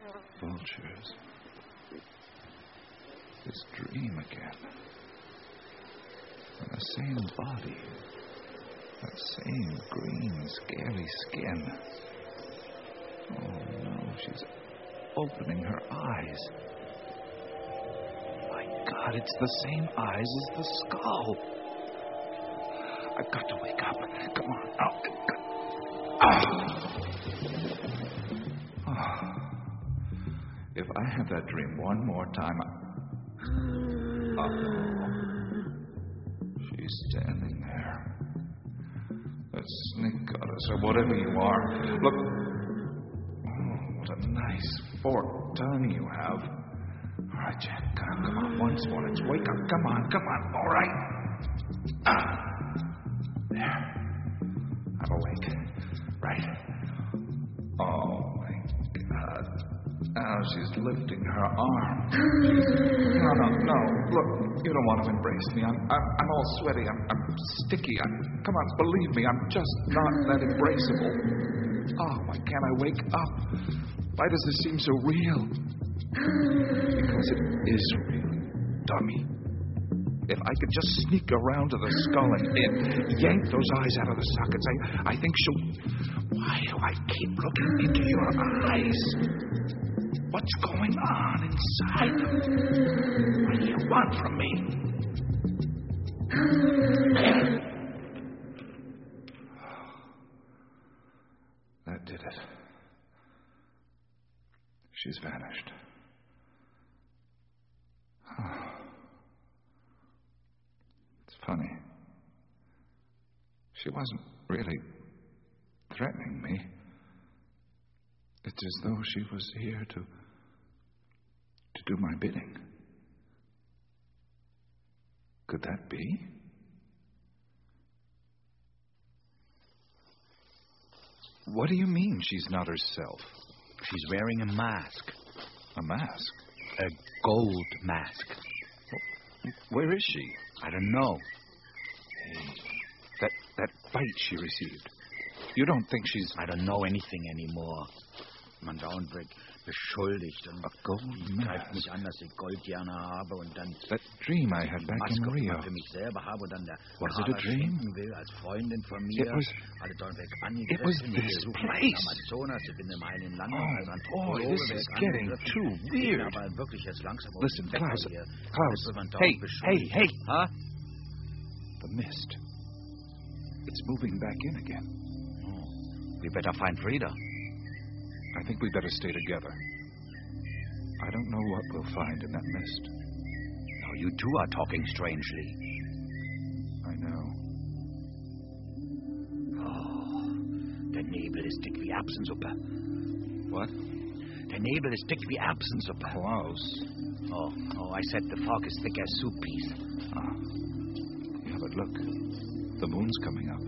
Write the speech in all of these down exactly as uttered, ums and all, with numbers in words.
Vultures. This dream again. And the same body. That same green, scary skin. Oh, no, she's opening her eyes. My God, it's the same eyes as the skull. I've got to wake up. Come on. Oh, ah. Oh. If I have that dream one more time... I... Oh. She's standing there. That snake goddess, or whatever you are. Look. Oh, what a nice forked tongue you have. All right, Jack, come on, come on. Once more, let's wake up. Come on, come on. All right. Ah. There. I'm awake. Right. Oh, my God. Now she's lifting her arm. No, no, no. Look, you don't want to embrace me. I'm I'm, I'm all sweaty. I'm, I'm sticky. I'm, come on, believe me. I'm just not that embraceable. Oh, why can't I wake up? Why does this seem so real? Because it is real, dummy. If I could just sneak around to the skull and, and yank those eyes out of the sockets, I, I think she'll... Why do I keep looking into your eyes? What's going on inside them? What do you want from me? That did it. She's vanished. Oh. It's funny. She wasn't really threatening me. It's as though she was here to to do my bidding. Could that be? What do you mean she's not herself? She's wearing a mask. A mask? A gold mask. Where is she? I don't know. Hey, that, that bite she received. You don't think she's... I don't know anything anymore. Man dauernd wird beschuldigt und a gold greift mich an, dass ich Gold gerne habe und dann that dream I had back in Rio. Für mich selber habe und dann der was it a dream? Will als Freundin von mir. It was, alle Dornberg it was this place. Amazonas, ich bin im Heilen Land, oh, boy, this is getting too weird. Aber wirklich jetzt langsam. Listen, Klaus, Klaus, hey, hey, hey. Huh? The mist. It's moving back in again. Oh, we better find Frida. I think we better stay together. I don't know what we'll find in that mist. No, you two are talking strangely. I know. Oh, der Nebel ist dick wie Erbsensuppe. What? Der Nebel ist dick wie Erbsensuppe. Klaus. Oh, oh, I said the fog is thick as soup peas. Ah. Yeah, but look. The moon's coming up.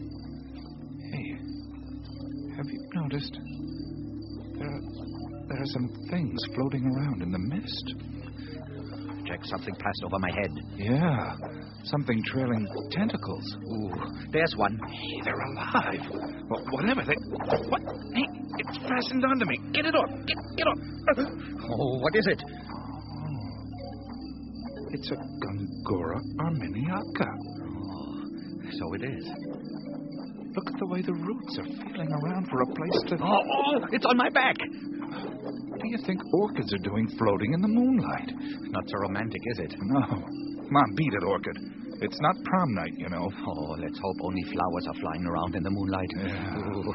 Hey, have you noticed? There are, there are some things floating around in the mist. Jack, something passed over my head. Yeah, something trailing tentacles. Ooh, there's one. Hey, they're alive. Well, whatever they... What? Hey, it's fastened onto me. Get it off. Get, get off. Oh, what is it? Oh, it's a Gongora arminiaca. Oh, so it is. Look at the way the roots are feeling around for a place to... Oh, oh, it's on my back. What do you think orchids are doing floating in the moonlight? Not so romantic, is it? No. Come on, beat it, orchid. It's not prom night, you know. Oh, let's hope only flowers are flying around in the moonlight. Yeah.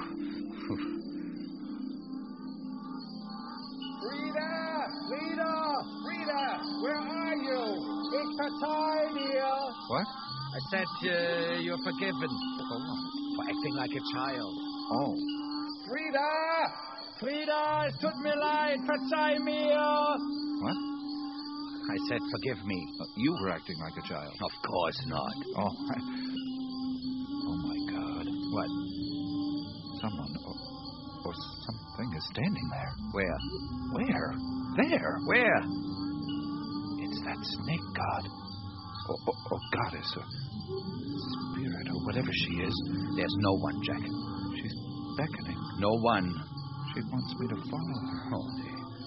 Frida! Frida! Frida! Where are you? It's the time here. What? I said uh, you're forgiven. For what? For acting like a child. Oh. Frida! Frida, es tut mir leid, verzeih mir. What? I said forgive me. Uh, you were acting like a child. Of course not. Oh, I... Oh, my God. What? Someone or, or something is standing there. Where? Where? There. Where? It's that snake god. Or, or, or goddess, or spirit, or whatever she is. There's no one, Jack. She's beckoning. No one. She wants me to follow her. Oh,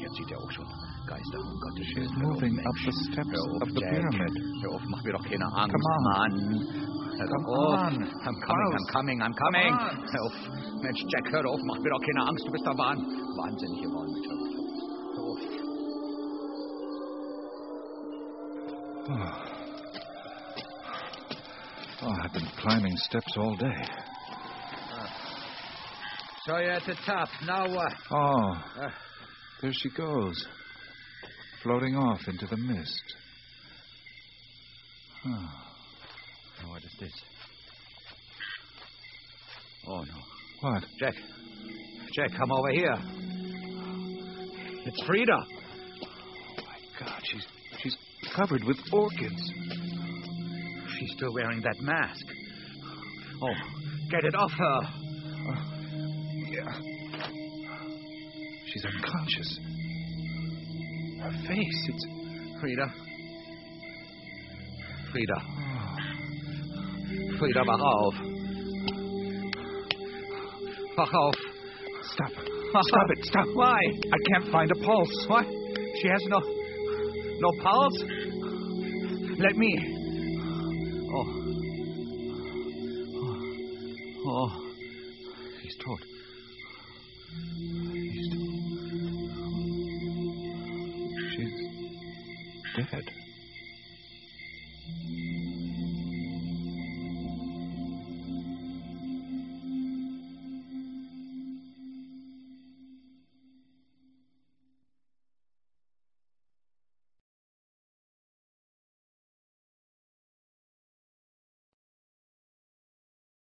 Jetzt sieht er auch schon Geister, um Gottes She's Willen. Hör auf, moving up Mensch. the steps Hör auf, of the Jack. pyramid. Hör auf, mach mir doch keine Angst, Come on. Mann. Hör Come doch auf. on. I'm coming, I'm Klaus. coming, I'm coming. Come on. Hör auf. Mensch, Jack, hör auf, mach mir doch keine Angst. Du bist da wahn wahnsinnig geworden. Mensch, hör auf. Hör auf. Oh. Oh, I've been climbing steps all day. So you're at the top. Now what? Oh, Uh, there she goes, floating off into the mist. Oh. Now what is this? Oh, no. What? Jack. Jack, come over here. It's Frida. Oh, my God, she's she's covered with orchids. She's still wearing that mask. Oh, get it off her. Oh, yeah. She's unconscious. Her face, it's... Frida. Frida. Oh. Frida, wach auf. Wach auf. Stop. Wach Stop auf. it. Stop. Why? I can't find a pulse. What? She has no... no pulse? Let me... Oh. Oh. Oh. She's tot.